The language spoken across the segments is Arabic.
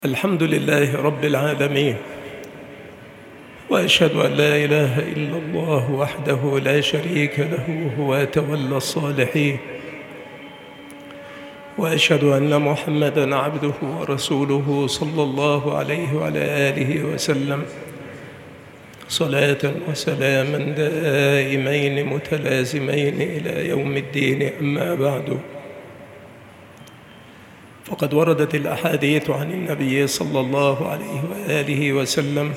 الحمد لله رب العالمين، وأشهد أن لا إله إلا الله وحده لا شريك له هو تولى الصالحين، وأشهد أن محمدًا عبده ورسوله صلى الله عليه وعلى آله وسلم صلاة وسلاما دائمين متلازمين إلى يوم الدين. أما بعد، فقد وردت الأحاديث عن النبي صلى الله عليه وآله وسلم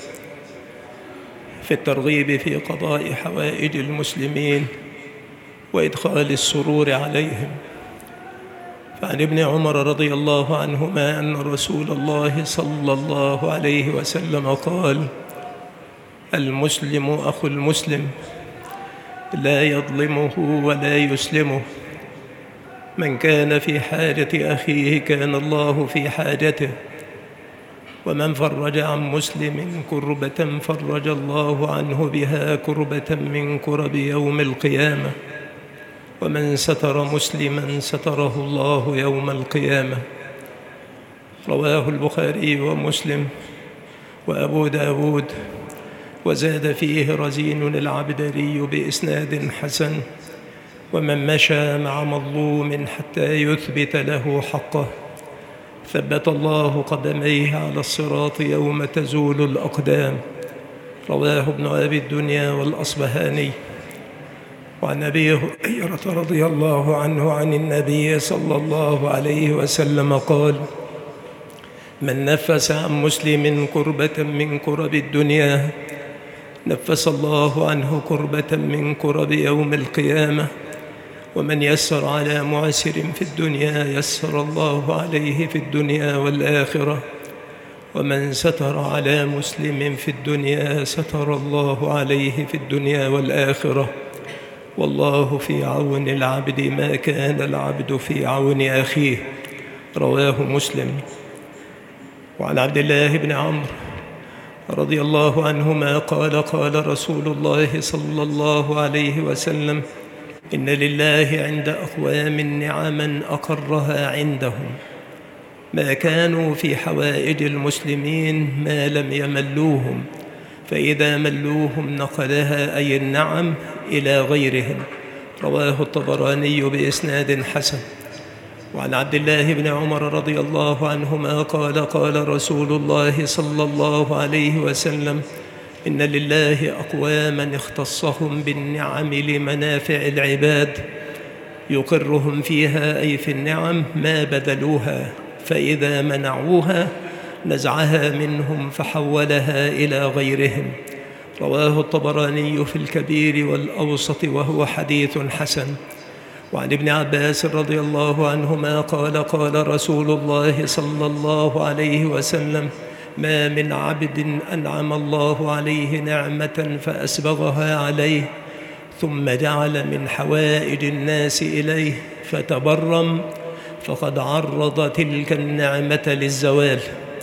في الترغيب في قضاء حوائج المسلمين وإدخال السرور عليهم. فعن ابن عمر رضي الله عنهما أن رسول الله صلى الله عليه وسلم قال: المسلم أخو المسلم لا يظلمه ولا يسلمه، من كان في حاجة أخيه كان الله في حاجته، ومن فرج عن مسلم كربة فرج الله عنه بها كربة من كرب يوم القيامة، ومن ستر مسلما ستره الله يوم القيامة. رواه البخاري ومسلم وأبو داود، وزاد فيه رزين العبدري بإسناد حسن: ومن مشى مع مظلوم حتى يثبت له حقه ثبت الله قدميه على الصراط يوم تزول الأقدام. رواه ابن أبي الدنيا والأصبهاني. وعن أبي هريرة رضي الله عنه عن النبي صلى الله عليه وسلم قال: من نفس عن مسلم كربة من كرب الدنيا نفس الله عنه كربة من كرب يوم القيامة، ومن يسر على معسر في الدنيا يسر الله عليه في الدنيا والآخرة، ومن ستر على مسلم في الدنيا ستر الله عليه في الدنيا والآخرة، والله في عون العبد ما كان العبد في عون أخيه. رواه مسلم. وعن عبد الله بن عمرو رضي الله عنهما قال: قال رسول الله صلى الله عليه وسلم: إن لله عند أقوام نعما أقرها عندهم ما كانوا في حوائج المسلمين ما لم يملوهم، فإذا ملوهم نقلها أي النعم إلى غيرهم. رواه الطبراني بإسناد حسن. وعن عبد الله بن عمر رضي الله عنهما قال: قال رسول الله صلى الله عليه وسلم: إن لله أقواما اختصهم بالنعم لمنافع العباد يقرهم فيها أي في النعم ما بذلوها، فإذا منعوها نزعها منهم فحولها إلى غيرهم. رواه الطبراني في الكبير والأوسط وهو حديث حسن. وعن ابن عباس رضي الله عنهما قال: قال رسول الله صلى الله عليه وسلم: ما من عبد أنعم الله عليه نعمة فأسبغها عليه ثم جعل من حوائج الناس إليه فتبرم فقد عرض تلك النعمة للزوال.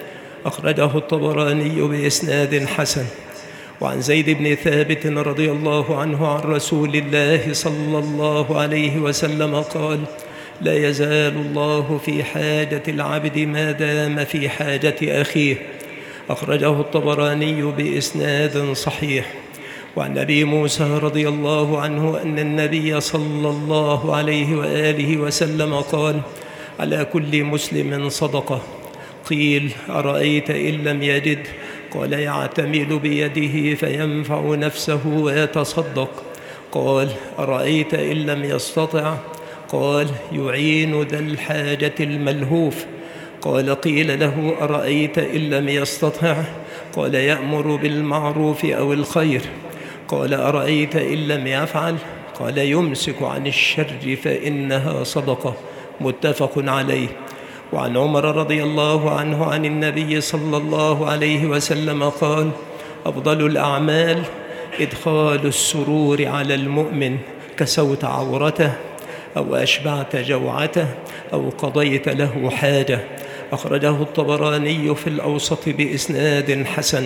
أخرجه الطبراني بإسناد حسن. وعن زيد بن ثابت رضي الله عنه عن رسول الله صلى الله عليه وسلم قال: لا يزال الله في حاجة العبد ما دام في حاجة أخيه. أخرجه الطبراني بإسناد صحيح. وعن أبي موسى رضي الله عنه أن النبي صلى الله عليه وآله وسلم قال: على كل مسلم صدقة. قيل: أرأيت إن لم يجد؟ قال: يعتمل بيده فينفع نفسه ويتصدق. قال: أرأيت إن لم يستطع؟ قال: يعين ذا الحاجة الملهوف. قال: قيل له: أرأيت إن لم يستطع؟ قال: يأمر بالمعروف أو الخير. قال: أرأيت إن لم يفعل؟ قال: يمسك عن الشر فإنها صدقة. متفق عليه. وعن عمر رضي الله عنه عن النبي صلى الله عليه وسلم قال: أفضل الأعمال إدخال السرور على المؤمن، كسوت عورته أو أشبعت جوعته أو قضيت له حاجة. أخرجه الطبراني في الأوسط بإسناد حسن.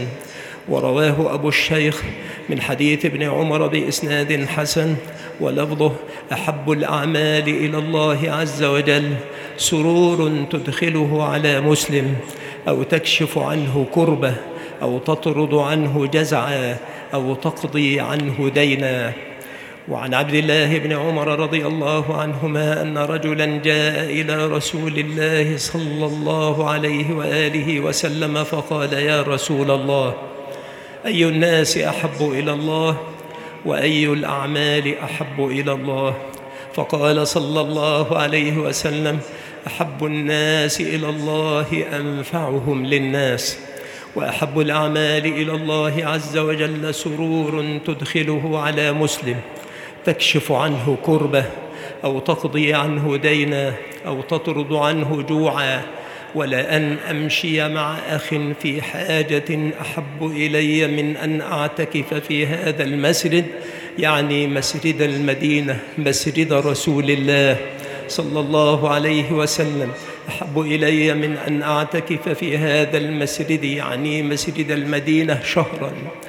ورواه أبو الشيخ من حديث ابن عمر بإسناد حسن ولفظه: أحب الأعمال إلى الله عز وجل سرور تدخله على مسلم أو تكشف عنه كربة أو تطرد عنه جزعا أو تقضي عنه دينا. وعن عبد الله بن عمر رضي الله عنهما أن رجلا جاء إلى رسول الله صلى الله عليه وآله وسلم فقال: يا رسول الله، أي الناس أحب إلى الله وأي الأعمال أحب إلى الله؟ فقال صلى الله عليه وسلم: أحب الناس إلى الله أنفعهم للناس، وأحب الأعمال إلى الله عز وجل سرور تدخله على مسلم تكشف عنه كربة أو تقضي عنه دينا أو تطرد عنه جوعا، ولأن أمشي مع أخ في حاجة أحب إلي من أن أعتكف في هذا المسجد، يعني مسجد المدينة، مسجد رسول الله صلى الله عليه وسلم، أحب إلي من أن أعتكف في هذا المسجد، يعني مسجد المدينة، شهرا.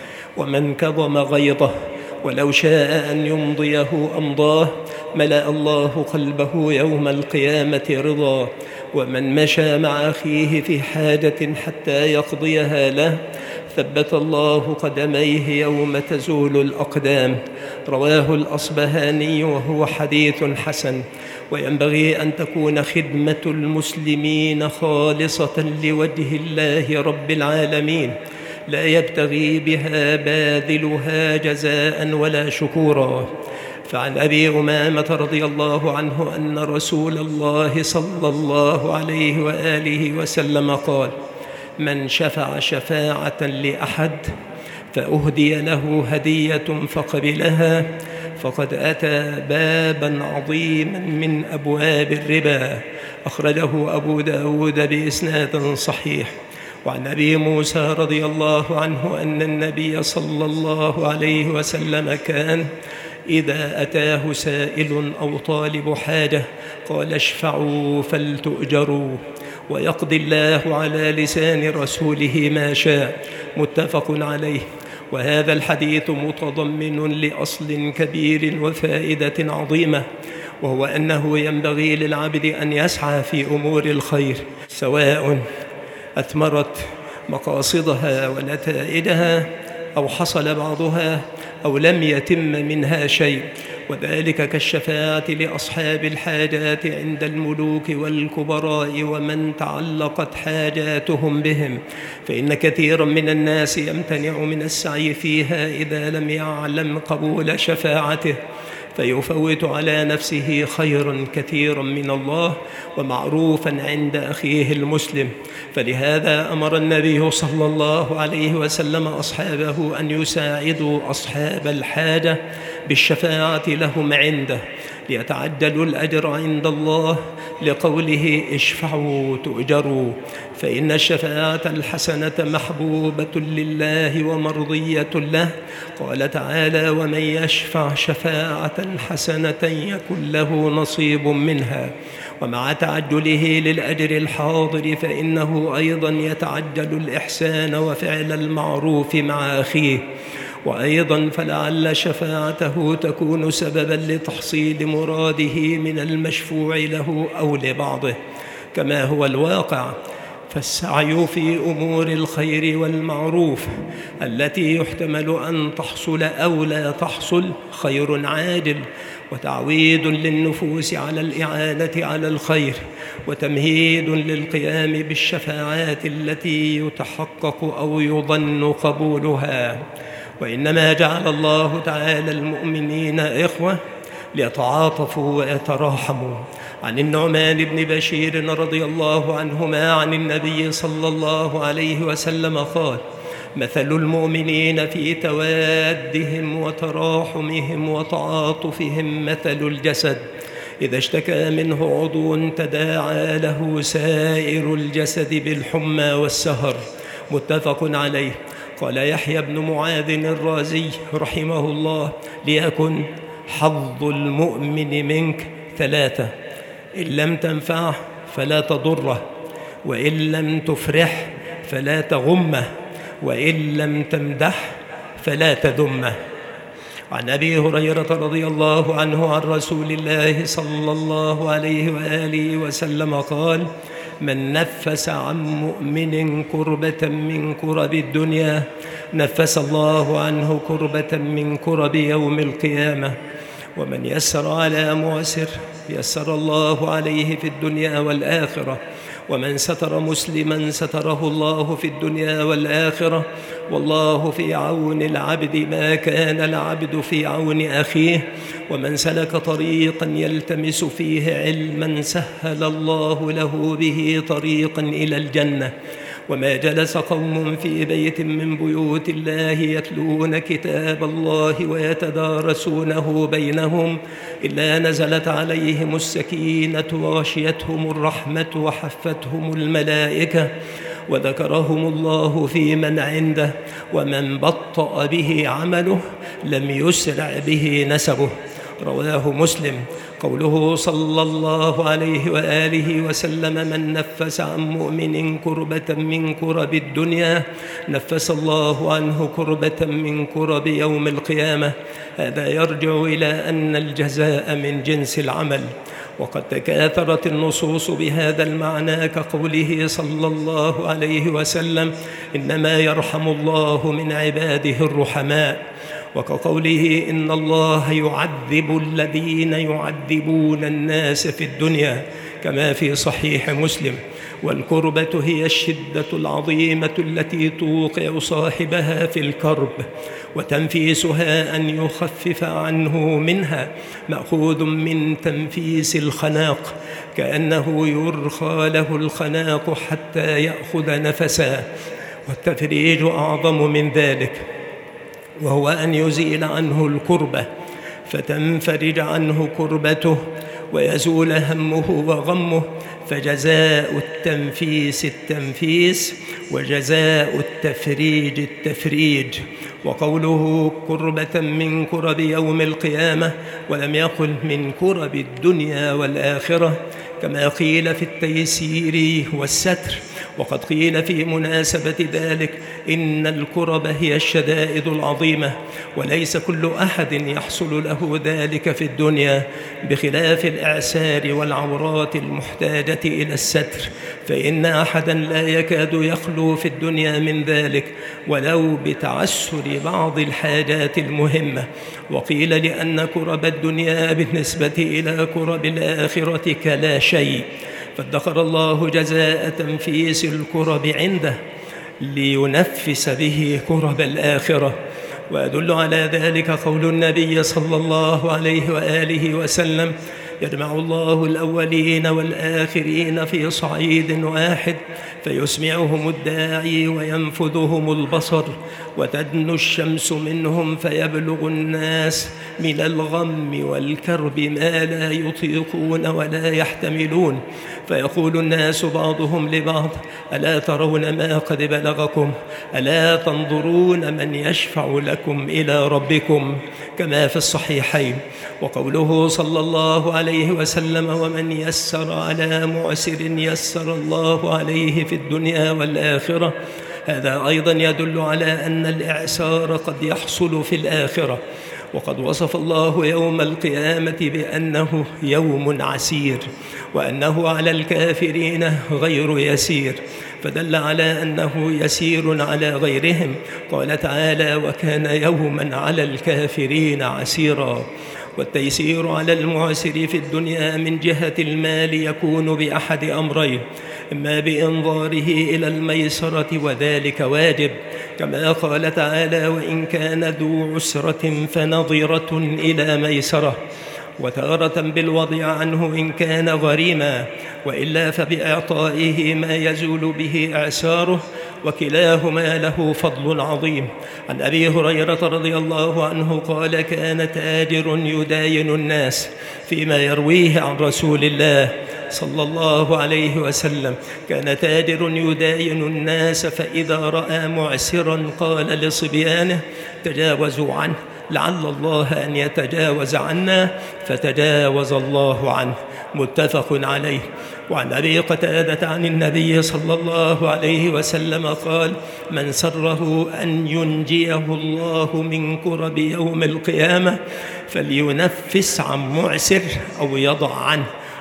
ومن كظم غيظه ولو شاء أن يمضيه أمضاه، ملأ الله قلبه يوم القيامة رضا. ومن مشى مع أخيه في حاجة حتى يقضيها له، ثبت الله قدميه يوم تزول الأقدام. رواه الأصبهاني وهو حديث حسن. وينبغي أن تكون خدمة المسلمين خالصة لوجه الله رب العالمين، لا يبتغي بها باذلها جزاء ولا شكورا. فعن أبي أمامة رضي الله عنه أن رسول الله صلى الله عليه وآله وسلم قال: من شفع شفاعة لأحد فأهدي له هدية فقبلها، فقد أتى بابا عظيما من أبواب الربا. أخرجه أبو داود بإسناد صحيح. وعن أبي موسى رضي الله عنه أن النبي صلى الله عليه وسلم كان إذا أتاه سائل أو طالب حاجة قال: اشفعوا فلتؤجروا، ويقضي الله على لسان رسوله ما شاء. متفق عليه. وهذا الحديث متضمن لأصل كبير وفائدة عظيمة، وهو أنه ينبغي للعبد أن يسعى في أمور الخير، سواء أثمرت مقاصدها ونتائجها أو حصل بعضها أو لم يتم منها شيء، وذلك كالشفاعة لأصحاب الحاجات عند الملوك والكبراء ومن تعلقت حاجاتهم بهم، فإن كثيرا من الناس يمتنع من السعي فيها إذا لم يعلم قبول شفاعته، فيفوت على نفسه خيرا كثيرا من الله ومعروفا عند أخيه المسلم. فلهذا أمر النبي صلى الله عليه وسلم أصحابه أن يساعدوا أصحاب الحاجة بالشفاعة لهم عنده ليتعجلوا الأجر عند الله، لقوله: اشفعوا تؤجروا. فإن الشفاعة الحسنة محبوبة لله ومرضية له. قال تعالى: ومن يشفع شفاعة حسنة يكن له نصيب منها. ومع تعجله للأجر الحاضر فإنه أيضا يتعجل الإحسان وفعل المعروف مع أخيه. وأيضا فلعل شفاعته تكون سببا لتحصيل مراده من المشفوع له أو لبعضه، كما هو الواقع. فالسعي في أمور الخير والمعروف التي يحتمل أن تحصل أو لا تحصل خير عاجل، وتعويد للنفوس على الإعانة على الخير، وتمهيد للقيام بالشفاعات التي يتحقق أو يظن قبولها. وإنما جعل الله تعالى المؤمنين إخوة ليتعاطفوا ويتراحموا. عن النعمان بن بشير رضي الله عنهما عن النبي صلى الله عليه وسلم قال: مثل المؤمنين في توادهم وتراحمهم وتعاطفهم مثل الجسد إذا اشتكى منه عضو تداعى له سائر الجسد بالحمى والسهر. متفق عليه. قال يحيى بن معاذ الرازي رحمه الله: ليكن حظ المؤمن منك ثلاثة: إن لم تنفعه فلا تضره، وإن لم تفرح فلا تغمه، وإن لم تمدح فلا تذمه. عن أبي هريرة رضي الله عنه عن رسول الله صلى الله عليه وآله وسلم قال: من نفس عن مؤمن كربة من كرب الدنيا نفس الله عنه كربة من كرب يوم القيامة. ومن يسر على معسر يسر الله عليه في الدنيا والآخرة. ومن ستر مسلما ستره الله في الدنيا والآخرة. والله في عون العبد ما كان العبد في عون أخيه. ومن سلك طريقا يلتمس فيه علما سهل الله له به طريقا إلى الجنة. وما جلس قوم في بيت من بيوت الله يتلون كتاب الله ويتدارسونه بينهم إلا نزلت عليهم السكينة وغشيتهم الرحمة وحفتهم الملائكة وذكرهم الله في من عنده. ومن بطأ به عمله لم يسرع به نسبه. رواه مسلم. قوله صلى الله عليه وآله وسلم من نفس عن مؤمن كربة من كرب الدنيا نفس الله عنه كربة من كرب يوم القيامة. هذا يرجع إلى أن الجزاء من جنس العمل. وقد تكاثرت النصوص بهذا المعنى كقوله صلى الله عليه وسلم إنما يرحم الله من عباده الرحماء، وكقوله إن الله يعذب الذين يعذبون الناس في الدنيا كما في صحيح مسلم. والكربة هي الشدة العظيمة التي توقع صاحبها في الكرب، وتنفيسها أن يخفف عنه منها مأخوذ من تنفيس الخناق، كأنه يرخى له الخناق حتى يأخذ نفسا. والتفريج أعظم من ذلك، وهو أن يزيل عنه الكربة فتنفرج عنه كربته ويزول همه وغمه. فجزاء التنفيس التنفيس وجزاء التفريج التفريج. وقوله كربة من كرب يوم القيامة ولم يقل من كرب الدنيا والآخرة كما قيل في التيسير والستر. وقد قيل في مناسبة ذلك إن الكرب هي الشدائد العظيمة، وليس كل أحد يحصل له ذلك في الدنيا، بخلاف الإعسار والعورات المحتاجة إلى الستر، فإن أحدا لا يكاد يخلو في الدنيا من ذلك ولو بتعسر بعض الحاجات المهمة. وقيل لأن كرب الدنيا بالنسبة إلى كرب الآخرة كلا شيء، فادخر الله جزاء تنفيس الكرب عنده لينفس به كرب الآخرة. ويدل على ذلك قول النبي صلى الله عليه وآله وسلم يجمع الله الأولين والآخرين في صعيد واحد فيسمعهم الداعي وينفذهم البصر، وتدنو الشمس منهم فيبلغ الناس من الغم والكرب ما لا يطيقون ولا يحتملون، فيقول الناس بعضهم لبعض ألا ترون ما قد بلغكم؟ ألا تنظرون من يشفع لكم إلى ربكم؟ كما في الصحيحين. وقوله صلى الله عليه وسلم ومن يسر على معسر يسر الله عليه في الدنيا والآخرة، هذا أيضا يدل على أن الإعسار قد يحصل في الآخرة. وقد وصف الله يوم القيامة بأنه يوم عسير، وأنه على الكافرين غير يسير، فدل على أنه يسير على غيرهم. قال تعالى وكان يوما على الكافرين عسيرا. والتيسير على المعسر في الدنيا من جهة المال يكون بأحد أمرين: إما بإنظاره إلى الميسرة وذلك واجب، كما قال تعالى وإن كان ذو عسرة فنظرة إلى ميسرة، وتارة بالوضع عنه إن كان غريما، وإلا فبإعطائه ما يزول به إعساره، وكلاهما له فضل عظيم. عن أبي هريرة رضي الله عنه قال كان تاجر يداين الناس، فيما يرويه عن رسول الله صلى الله عليه وسلم كان تاجر يداين الناس فإذا رأى معسرا قال لصبيانه تجاوزوا عنه لعل الله أن يتجاوز عنا، فتجاوز الله عنه. متفق عليه. وعن أبي قتادة عن النبي صلى الله عليه وسلم قال من سره أن ينجيه الله من كرب يوم القيامة فلينفس عن معسر أو يضع عنه.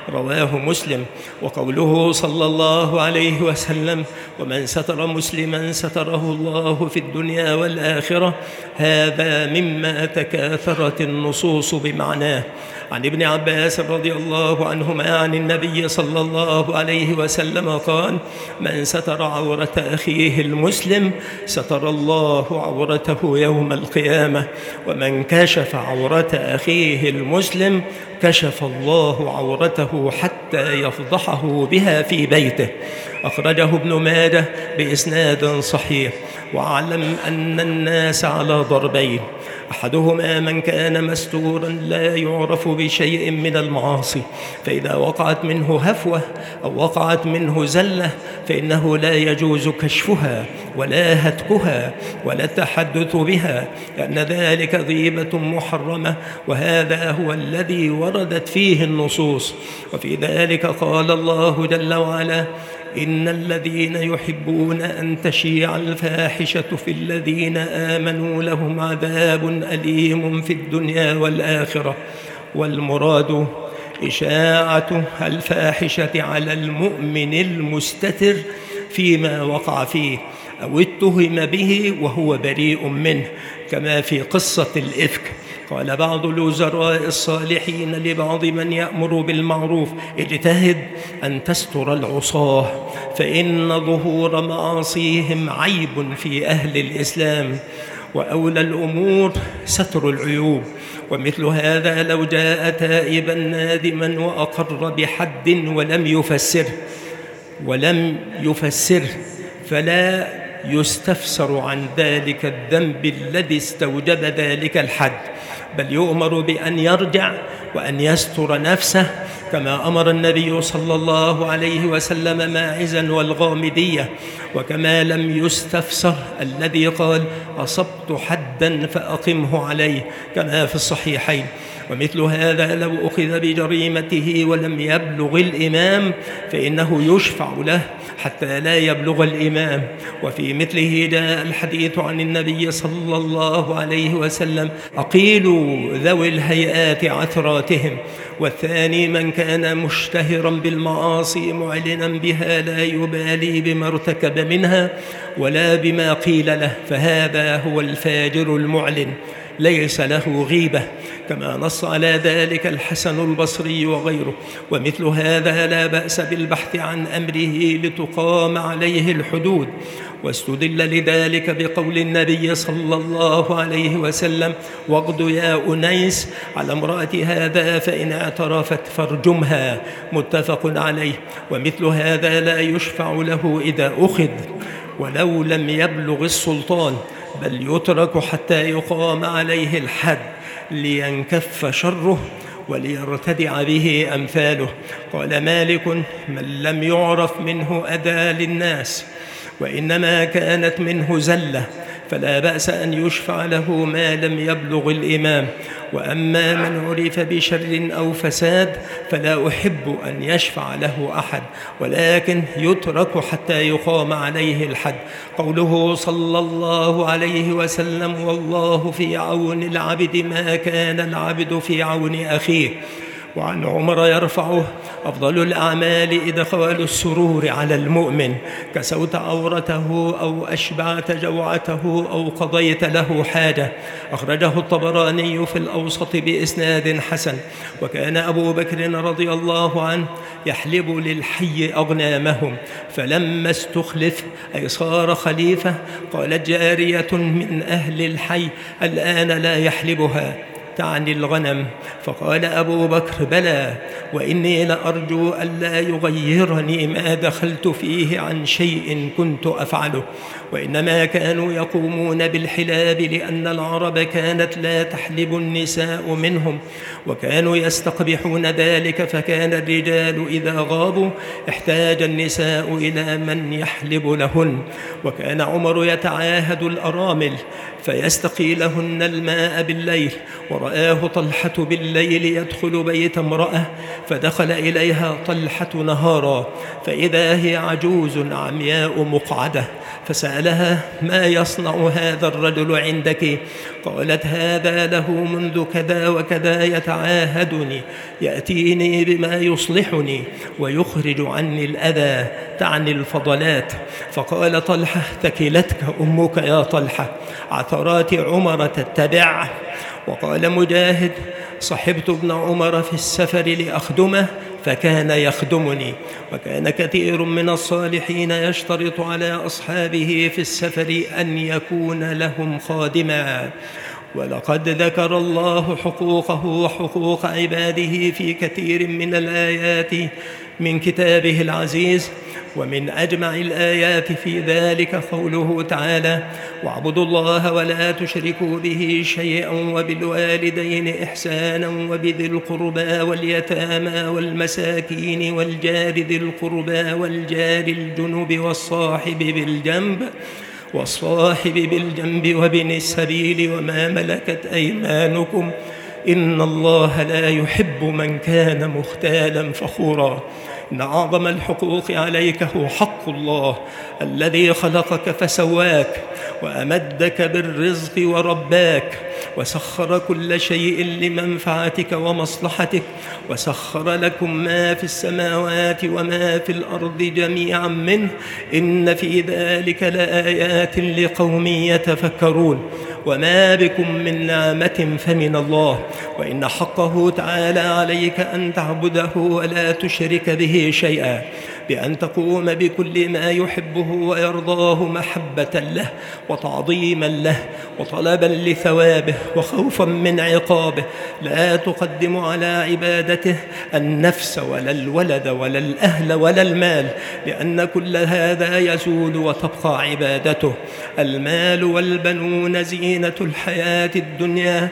رواه مسلم. وقوله صلى الله عليه وسلم: ومن ستر مسلما ستره الله في الدنيا والآخرة، هذا مما تكاثرت النصوص بمعناه. عن ابن عباس رضي الله عنهما عن النبي صلى الله عليه وسلم قال: من ستر عورة أخيه المسلم ستر الله عورته يوم القيامة، ومن كشف عورة أخيه المسلم كشف الله عورته حتى يفضحه بها في بيته. أخرجه ابن ماجه بإسناد صحيح. واعلم أن الناس على ضربين: أحدهما من كان مستورا لا يعرف بشيء من المعاصي، فإذا وقعت منه هفوة أو وقعت منه زلة فإنه لا يجوز كشفها ولا هتكها ولا التحدث بها، لأن ذلك غيبة محرمة، وهذا هو الذي وردت فيه النصوص. وفي ذلك قال الله جل وعلا: إن الذين يحبون أن تشيع الفاحشة في الذين آمنوا لهم عذاب أليم في الدنيا والآخرة. والمراد إشاعة الفاحشة على المؤمن المستتر فيما وقع فيه أو اتهم به وهو بريء منه، كما في قصة الإفك. قال بعض الوزراء الصالحين لبعض من يأمر بالمعروف: اجتهد أن تستر العصاة، فإن ظهور معاصيهم عيب في أهل الإسلام، وأولى الأمور ستر العيوب. ومثل هذا لو جاء تائبا نادما وأقر بحد ولم يفسره فلا يستفسر عن ذلك الذنب الذي استوجب ذلك الحد، بل يؤمر بأن يرجع وأن يستر نفسه، كما أمر النبي صلى الله عليه وسلم ماعزا والغامدية، وكما لم يستفسر الذي قال: أصبت حدا فأقمه عليه، كما في الصحيحين. ومثل هذا لو أخذ بجريمته ولم يبلغ الإمام فإنه يشفع له حتى لا يبلغ الإمام. وفي مثله جاء الحديث عن النبي صلى الله عليه وسلم: أقيلوا ذوي الهيئات عثراتهم. والثاني من كان مشتهرا بالمعاصي معلنا بها لا يبالي بما ارتكب منها ولا بما قيل له، فهذا هو الفاجر المعلن ليس له غيبة، كما نص على ذلك الحسن البصري وغيره. ومثل هذا لا بأس بالبحث عن أمره لتقام عليه الحدود. واستدل لذلك بقول النبي صلى الله عليه وسلم: واغد يا أنيس على امرأة هذا فإن اعترفت فارجمها، متفق عليه. ومثل هذا لا يشفع له إذا أخذ ولو لم يبلغ السلطان، بل يترك حتى يقام عليه الحد لينكف شره وليرتدع به أمثاله. قال مالك: من لم يعرف منه أذى للناس وإنما كانت منه زلة فلا بأس أن يشفع له ما لم يبلغ الإمام، وأما من عرف بشر أو فساد فلا أحب أن يشفع له أحد، ولكن يترك حتى يقام عليه الحد. قوله صلى الله عليه وسلم: والله في عون العبد ما كان العبد في عون أخيه. وعن عمر يرفعه: أفضل الأعمال إدخال السرور على المؤمن، كسوت عورته أو أشبعت جوعته أو قضيت له حاجة. أخرجه الطبراني في الأوسط بإسناد حسن. وكان أبو بكر رضي الله عنه يحلب للحي أغنامهم، فلما استخلف أي صار خليفة قالت جارية من أهل الحي: الآن لا يحلبها، تعني الغنم. فقال أبو بكر: بلى، وإني لأرجو ألا يغيرني ما دخلت فيه عن شيء كنت أفعله. وإنما كانوا يقومون بالحلاب لأن العرب كانت لا تحلب النساء منهم، وكانوا يستقبحون ذلك، فكان الرجال إذا غابوا احتاج النساء إلى من يحلب لهن. وكان عمر يتعاهد الأرامل فيستقي لهن الماء بالليل، فرآه طلحة بالليل يدخل بيت امرأة، فدخل إليها طلحة نهارا فإذا هي عجوز عمياء مقعدة، فسألها: ما يصنع هذا الرجل عندك؟ قالت: هذا له منذ كذا وكذا يتعاهدني، يأتيني بما يصلحني ويخرج عني الأذى، تعني الفضلات. فقال طلحة: تكلتك أمك يا طلحة، عثرات عمر تتبع. وقال مجاهد: صحبت ابن عمر في السفر لأخدمه فكان يخدمني. وكان كثير من الصالحين يشترط على أصحابه في السفر أن يكون لهم خادما. ولقد ذكر الله حقوقه وحقوق عباده في كثير من الآيات من كتابه العزيز، ومن أجمع الآيات في ذلك قوله تعالى: واعبدوا الله ولا تشركوا به شيئا وبالوالدين إحسانا وبذي القربى واليتامى والمساكين والجار ذي القربى والجار الجنب والصاحب بالجنب وابن السبيل وما ملكت أيمانكم إن الله لا يحب من كان مختالا فخورا. إن أعظم الحقوق عليك هو حق الله الذي خلقك فسواك وأمدك بالرزق ورباك، وسخر كل شيء لمنفعتك ومصلحتك، وسخر لكم ما في السماوات وما في الأرض جميعا منه، إن في ذلك لآيات لقوم يتفكرون. وما بكم من نعمة فمن الله، وإن حقه تعالى عليك أن تعبده ولا تشرك به شيئا، بأن تقوم بكل ما يحبه ويرضاه محبة له وتعظيما له وطلبا لثوابه وخوفا من عقابه. لا تقدم على عبادته النفس ولا الولد ولا الأهل ولا المال، لأن كل هذا يزول وتبقى عبادته. المال والبنون زينة الحياة الدنيا،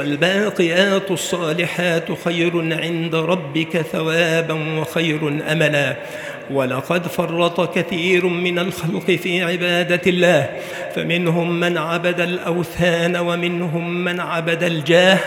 والباقيات الصالحات خير عند ربك ثوابا وخير أملا. ولقد فرط كثير من الخلق في عبادة الله، فمنهم من عبد الأوثان، ومنهم من عبد الجاه،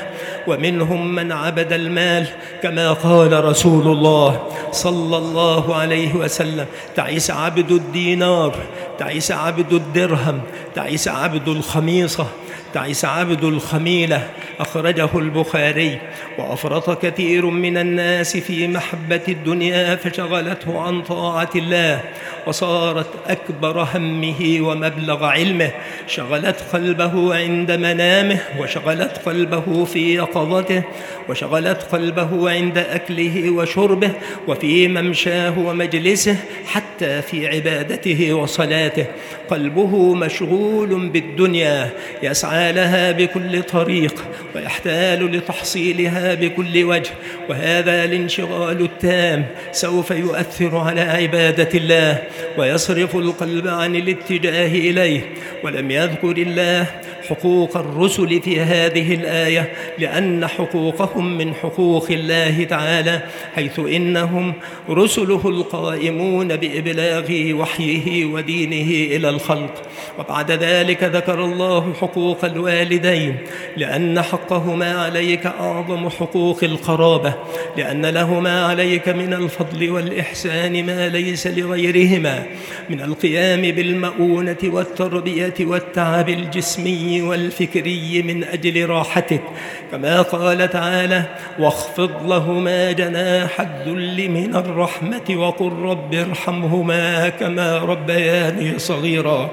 ومنهم من عبد المال، كما قال رسول الله صلى الله عليه وسلم: تعيس عبد الدينار، تعيس عبد الدرهم، تعيس عبد الخميصة، تعيس عبد الخميلة. أخرجه البخاري. وأفرط كثير من الناس في محبة الدنيا فشغلته عن طاعة الله، وصارت أكبر همه ومبلغ علمه. شغلت قلبه عند منامه، وشغلت قلبه في يقظته، وشغلت قلبه عند أكله وشربه، وفي ممشاه ومجلسه، حتى في عبادته وصلاته. قلبه مشغول بالدنيا، يسعى لها بكل طريق ويحتال لتحصيلها بكل وجه، وهذا الانشغال التام سوف يؤثر على عبادة الله ويصرف القلب عن الاتجاه إليه. ولم يذكر الله حقوق الرسل في هذه الآية، لأن حقوقهم من حقوق الله تعالى، حيث إنهم رسله القائمون بإبلاغ وحيه ودينه إلى الخلق. وبعد ذلك ذكر الله حقوق الوالدين، لأن حقهما عليك أعظم حقوق القرابة، لأن لهما عليك من الفضل والإحسان ما ليس لغيرهما، من القيام بالمؤونة والتربية والتعب الجسمي والفكري من أجل راحتك، كما قال تعالى: واخفض لهما جناح الذل من الرحمة وقل رب ارحمهما كما ربياني صغيرا.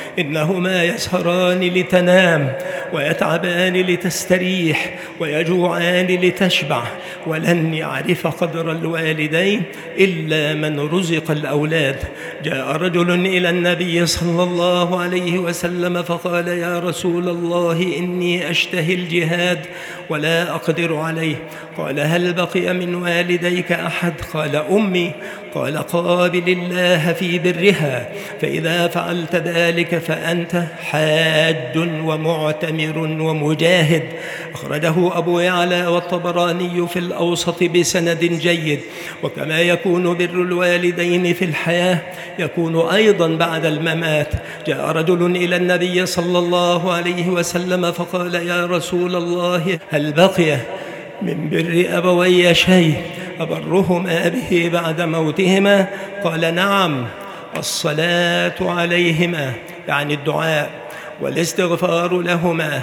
إنهما يسهران لتنام، ويتعبان لتستريح، ويجوعان لتشبع، ولن يعرف قدر الوالدين إلا من رزق الأولاد. جاء رجل إلى النبي صلى الله عليه وسلم فقال: يا رسول الله، إني أشتهي الجهاد ولا أقدر عليه. قال: هل بقي من والديك أحد؟ قال: أمي. قال: قابل الله في برها، فإذا فعلت ذلك فأنت حاج ومعتمر ومجاهد. أخرجه أبو يعلى والطبراني في الأوسط بسند جيد. وكما يكون بر الوالدين في الحياة يكون أيضا بعد الممات. جاء رجل إلى النبي صلى الله عليه وسلم فقال: يا رسول الله، هل بقي من بر أبوي شيء أبرهما به بعد موتهما؟ قال: نعم، الصلاة عليهما، يعني الدعاء، والاستغفار لهما،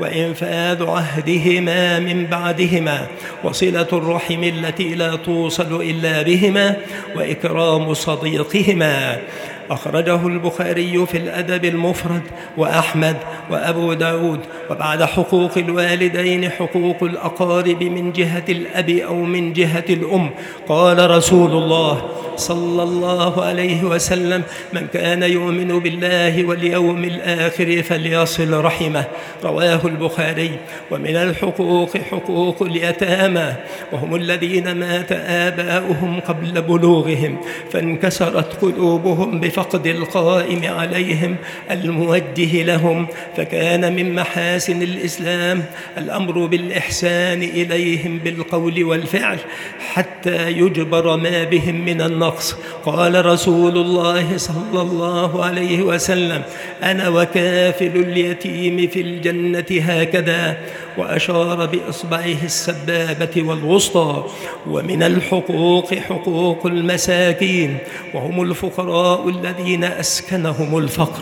وإنفاذ عهدهما من بعدهما، وصلة الرحم التي لا توصل إلا بهما، وإكرام صديقهما. أخرجه البخاري في الأدب المفرد وأحمد وأبو داود. وبعد حقوق الوالدين حقوق الأقارب من جهة الأب أو من جهة الأم. قال رسول الله صلى الله عليه وسلم: من كان يؤمن بالله واليوم الآخر فليصل رحمه. رواه البخاري. ومن الحقوق حقوق اليتامى، وهم الذين مات آباؤهم قبل بلوغهم فانكسرت قلوبهم بفقد القائم عليهم الموجه لهم، فكان من محاسن الإسلام الأمر بالإحسان إليهم بالقول والفعل حتى يجبر ما بهم من النقص. قال رسول الله صلى الله عليه وسلم: أنا وكافل اليتيم في الجنة هكذا، وأشار بإصبعه السبابة والوسطى. ومن الحقوق حقوق المساكين، وهم الفقراء الذين أسكنهم الفقر.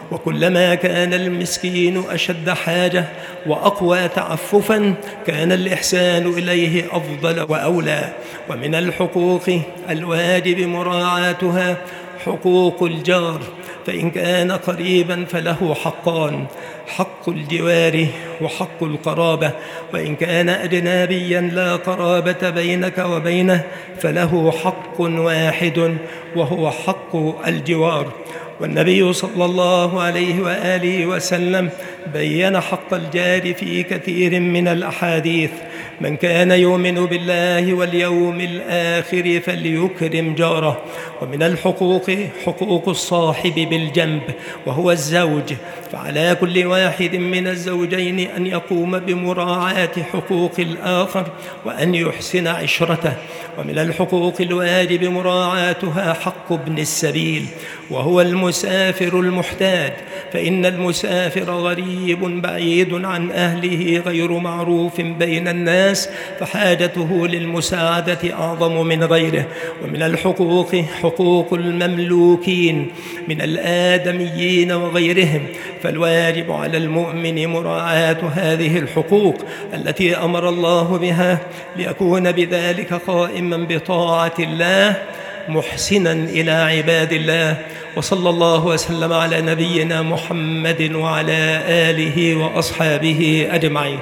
وكلما كان المسكين أشد حاجة وأقوى تعففا كان الإحسان إليه أفضل وأولى. ومن الحقوق الواجب مراعاتها حقوق الجار، فإن كان قريبا فله حقان: حق الجوار وحق القرابة. وإن كان أجنبيا لا قرابة بينك وبينه فله حق واحد وهو حق الجوار. والنبي صلى الله عليه وآله وسلم بيّن حق الجار في كثير من الأحاديث: من كان يؤمن بالله واليوم الآخر فليكرم جاره. ومن الحقوق حقوق الصاحب بالجنب وهو الزوج، فعلى كل واحد من الزوجين أن يقوم بمراعاة حقوق الآخر وأن يحسن عشرته. ومن الحقوق الواجب مراعاتها حق ابن السبيل، وهو المسافر المحتاج، فإن المسافر غريب بعيد عن أهله غير معروف بين الناس، فحاجته للمساعدة أعظم من غيره. ومن الحقوق حقوق المملوكين من الآدميين وغيرهم، فالواجب على المؤمن مراعاة هذه الحقوق التي أمر الله بها ليكون بذلك قائما بطاعة الله محسنا إلى عباد الله. وصلى الله وسلم على نبينا محمد وعلى آله وأصحابه أجمعين.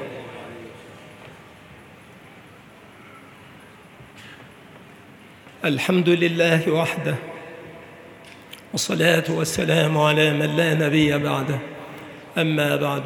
الحمد لله وحده، والصلاة والسلام على من لا نبي بعده. أما بعد،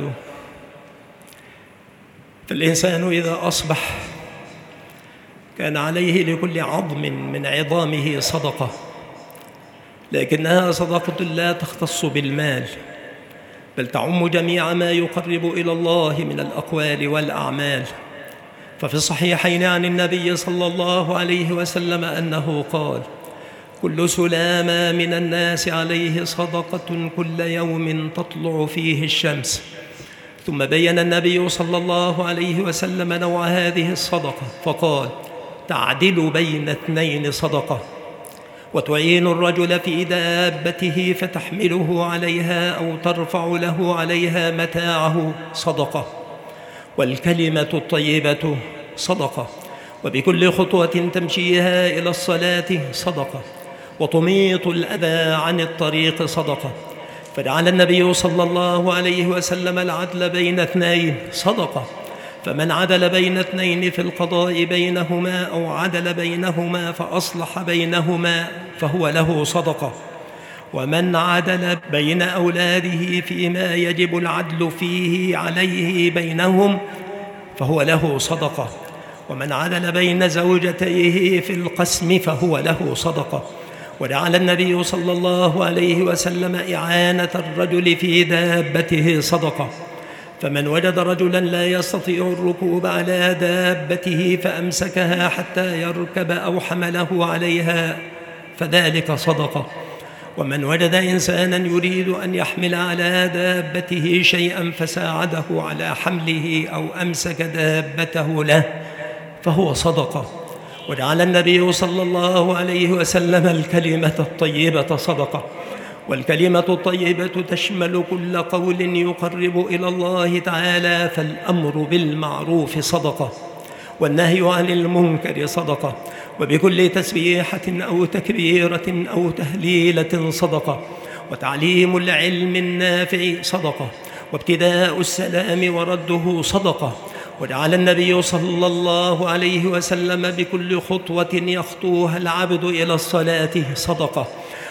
فالإنسان إذا أصبح كان عليه لكل عظم من عظامه صدقة، لكنها صدقة لا تختص بالمال، بل تعم جميع ما يقرب إلى الله من الأقوال والأعمال. ففي الصحيحين عن النبي صلى الله عليه وسلم أنه قال: كل سلامة من الناس عليه صدقة كل يوم تطلع فيه الشمس. ثم بين النبي صلى الله عليه وسلم نوع هذه الصدقة فقال: تعدل بين اثنين صدقة، وتعين الرجل في دابته فتحمله عليها أو ترفع له عليها متاعه صدقة، والكلمة الطيبة صدقة، وبكل خطوة تمشيها إلى الصلاة صدقة، وتميط الأذى عن الطريق صدقة. فجعل النبي صلى الله عليه وسلم العدل بين اثنين صدقة، فمن عدل بين اثنين في القضاء بينهما أو عدل بينهما فأصلح بينهما فهو له صدقة، ومن عدل بين أولاده فيما يجب العدل فيه عليه بينهم فهو له صدقة، ومن عدل بين زوجتيه في القسم فهو له صدقة، وجعل النبي صلى الله عليه وسلم إعانة الرجل في دابته صدقة. فمن وجد رجلا لا يستطيع الركوب على دابته فأمسكها حتى يركب أو حمله عليها فذلك صدقة. ومن وجد إنسانا يريد أن يحمل على دابته شيئا فساعده على حمله أو أمسك دابته له فهو صدقة. وجعل النبي صلى الله عليه وسلم الكلمة الطيبة صدقة. والكلمة الطيبة تشمل كل قول يقرب إلى الله تعالى، فالأمر بالمعروف صدقة، والنهي عن المنكر صدقة، وبكل تسبيحة أو تكبيرة أو تهليلة صدقة، وتعليم العلم النافع صدقة، وابتداء السلام ورده صدقة. وجعل النبي صلى الله عليه وسلم بكل خطوة يخطوها العبد إلى الصلاة صدقة،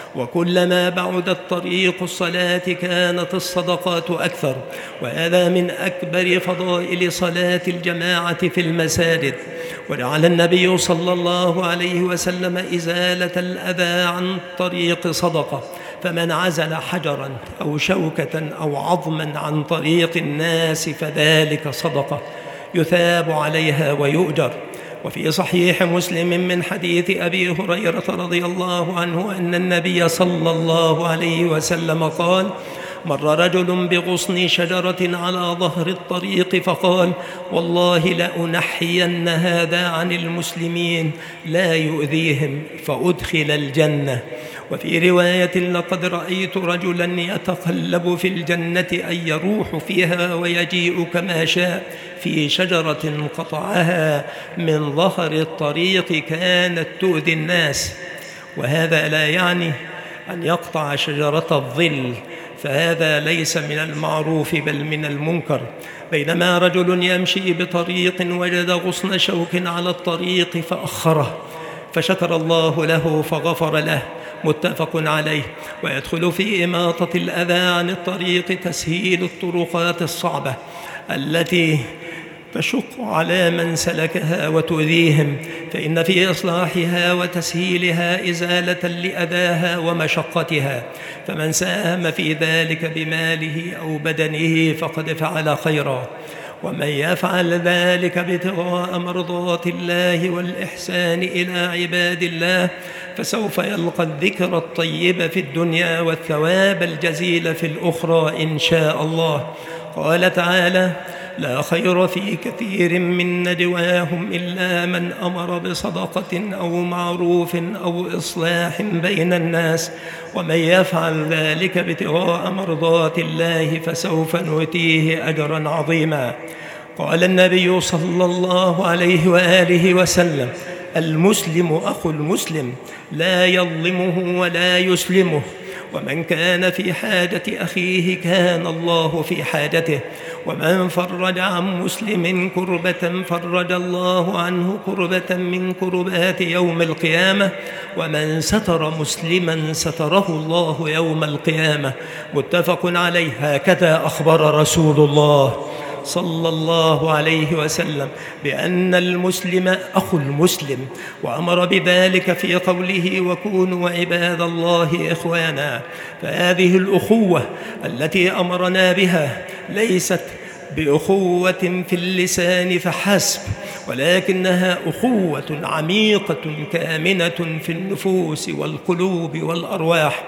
وكلما بعدت طريق الصلاة كانت الصدقات أكثر، وهذا من أكبر فضائل صلاة الجماعة في المساجد. وجعل النبي صلى الله عليه وسلم إزالة الأذى عن طريق صدقة، فمن عزل حجرا أو شوكة أو عظما عن طريق الناس فذلك صدقة يثاب عليها ويؤجر. وفي صحيح مسلم من حديث أبي هريرة رضي الله عنه أن النبي صلى الله عليه وسلم قال: مر رجل بغصن شجرة على ظهر الطريق فقال: والله لأنحين هذا عن المسلمين لا يؤذيهم فأدخل الجنة. وفي رواية: لقد رأيت رجلا يتقلب في الجنة أن يروح فيها ويجيء كما شاء في شجرة قطعها من ظهر الطريق كانت تؤذي الناس. وهذا لا يعني أن يقطع شجرة الظل، فهذا ليس من المعروف بل من المنكر. بينما رجل يمشي بطريق وجد غصن شوك على الطريق فأخره، فشكر الله له فغفر له، متفق عليه. ويدخل في إماطة الأذى عن الطريق تسهيل الطرقات الصعبة التي تشق على من سلكها وتؤذيهم، فإن في إصلاحها وتسهيلها إزالة لأذاها ومشقتها، فمن ساهم في ذلك بماله أو بدنه فقد فعل خيرا. ومن يفعل ذلك ابتغاء مرضات الله والإحسان إلى عباد الله فسوف يلقى الذكر الطيب في الدنيا والثواب الجزيل في الأخرى إن شاء الله. قال تعالى: لا خير في كثير من نجواهم إلا من أمر بصدقة أو معروف أو إصلاح بين الناس، ومن يفعل ذلك ابتغاء مرضات الله فسوف نؤتيه أجرا عظيما. قال النبي صلى الله عليه وآله وسلم: المسلم أخو المسلم لا يظلمه ولا يسلمه، ومن كان في حاجة أخيه كان الله في حاجته، ومن فرج عن مسلم كربة فرج الله عنه كربة من كربات يوم القيامة، ومن ستر مسلما ستره الله يوم القيامة، متفق عليه. هكذا أخبر رسول الله صلى الله عليه وسلم بأن المسلم أخو المسلم، وأمر بذلك في قوله: وكونوا عباد الله إخوانا. فهذه الأخوة التي أمرنا بها ليست بأخوة في اللسان فحسب، ولكنها أخوة عميقة كامنة في النفوس والقلوب والأرواح،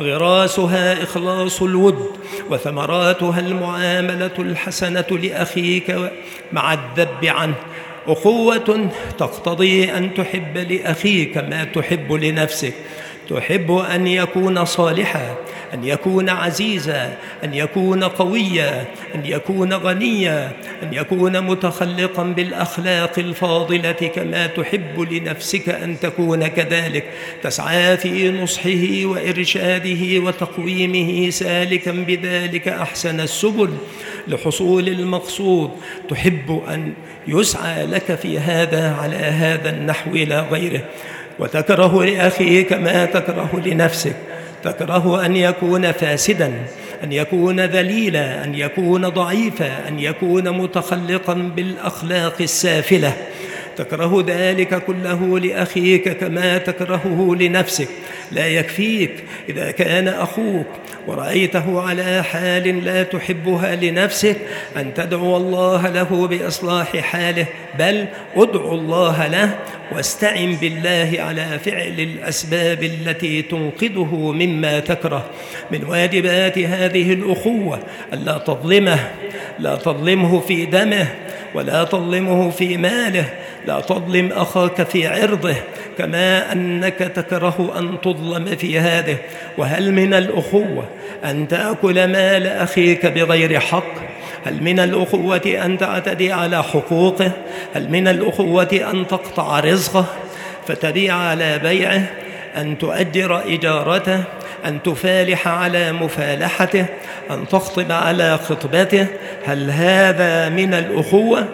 غراسها إخلاص الود، وثمراتها المعاملة الحسنة لأخيك مع الذب عنه. أخوة تقتضي أن تحب لأخيك ما تحب لنفسك، تحب أن يكون صالحا، أن يكون عزيزا، أن يكون قويا، أن يكون غنيا، أن يكون متخلقا بالأخلاق الفاضلة كما تحب لنفسك أن تكون كذلك، تسعى في نصحه وإرشاده وتقويمه، سالكا بذلك أحسن السبل لحصول المقصود، تحب أن يسعى لك في هذا على هذا النحو لا غيره. وتكره لأخيك ما تكره لنفسك، تكره أن يكون فاسدا، أن يكون ذليلا، أن يكون ضعيفا، أن يكون متخلقا بالأخلاق السافلة، تكره ذلك كله لأخيك كما تكرهه لنفسك، لا يكفيك إذا كان أخوك ورأيته على حال لا تحبها لنفسك أن تدعو الله له بإصلاح حاله، بل ادعو الله له واستعن بالله على فعل الأسباب التي تنقذه مما تكره. من واجبات هذه الأخوة ألا تظلمه، لا تظلمه في دمه ولا تظلمه في ماله، لا تظلم أخاك في عرضه كما أنك تكره أن تظلم في هذه. وهل من الأخوة أن تأكل مال أخيك بغير حق؟ هل من الأخوة أن تعتدي على حقوقه؟ هل من الأخوة أن تقطع رزقه فتبيع على بيعه، أن تؤجر إجارته، أن تفالح على مفالحته، أن تخطب على خطبته؟ هل هذا من الأخوة؟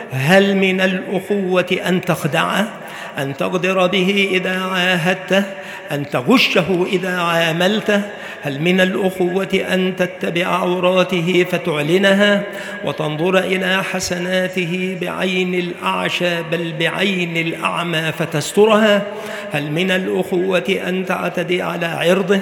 هل من الأخوة أن تخدعه، أن تغدر به إذا عاهدته، أن تغشه إذا عاملته؟ هل من الأخوة أن تتبع عوراته فتعلنها وتنظر إلى حسناته بعين الأعشى بل بعين الأعمى فتسترها؟ هل من الأخوة أن تعتدي على عرضه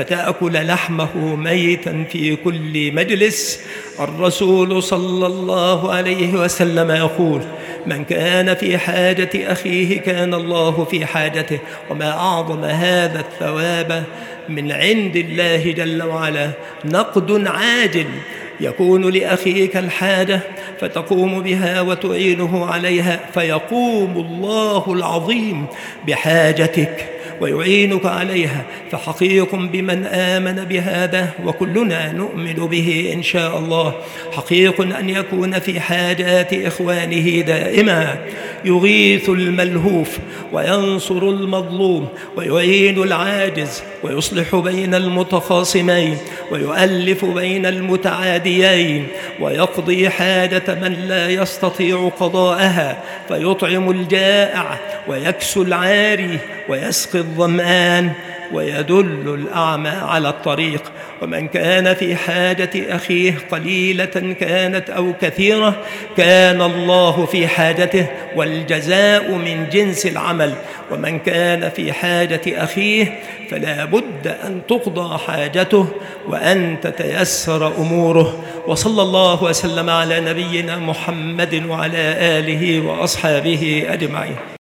فتأكل لحمه ميتا في كل مجلس؟ الرسول صلى الله عليه وسلم يقول: من كان في حاجة أخيه كان الله في حاجته. وما أعظم هذا الثواب من عند الله جل وعلا، نقد عاجل يكون لأخيك الحاجة فتقوم بها وتعينه عليها، فيقوم الله العظيم بحاجتك ويعينك عليها. فحقيق بمن آمن بهذا وكلنا نؤمن به إن شاء الله، حقيق أن يكون في حاجات إخوانه دائما، يغيث الملهوف وينصر المظلوم ويعين العاجز ويصلح بين المتخاصمين ويؤلف بين المتعاديين ويقضي حاجة من لا يستطيع قضاءها، فيطعم الجائع ويكسو العاري ويسقي الظمآن ويدل الأعمى على الطريق. ومن كان في حاجة أخيه قليلة كانت أو كثيرة كان الله في حاجته، والجزاء من جنس العمل. ومن كان في حاجة أخيه فلا بد أن تقضى حاجته وأن تتيسر أموره. وصلى الله وسلم على نبينا محمد وعلى آله وأصحابه أجمعين.